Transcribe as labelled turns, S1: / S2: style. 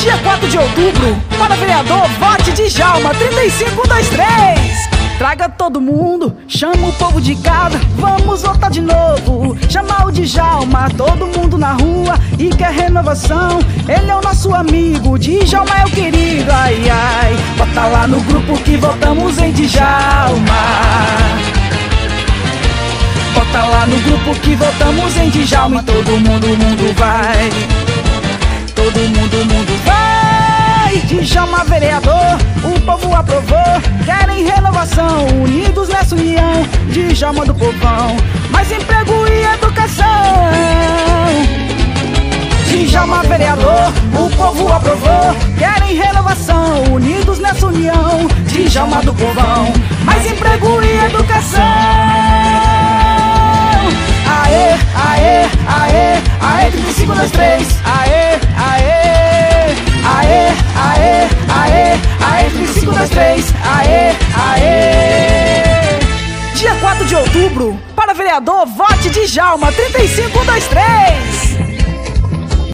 S1: Dia 4 de outubro, para vereador, vote Djalma 3523. Traga todo mundo, chama o povo de casa, vamos votar de novo. Chama o Djalma, todo mundo na rua e quer renovação. Ele é o nosso amigo, Djalma é o querido, ai ai. Bota lá no grupo que votamos em Djalma. Bota lá no grupo que votamos em Djalma e todo mundo vai. Todo mundo vai. Djalma vereador, o povo aprovou. Querem renovação, unidos nessa união. Djalma do povão, mais emprego e educação. Djalma vereador, o povo aprovou. Querem renovação, unidos nessa união. Djalma do povão, mais emprego e educação. Aê, aê, aê, aê, 3523. Aê, aê, aê, aê, aê, aê, 3523. Aê, aê. Dia 4 de outubro, para vereador, vote Djalma 3523.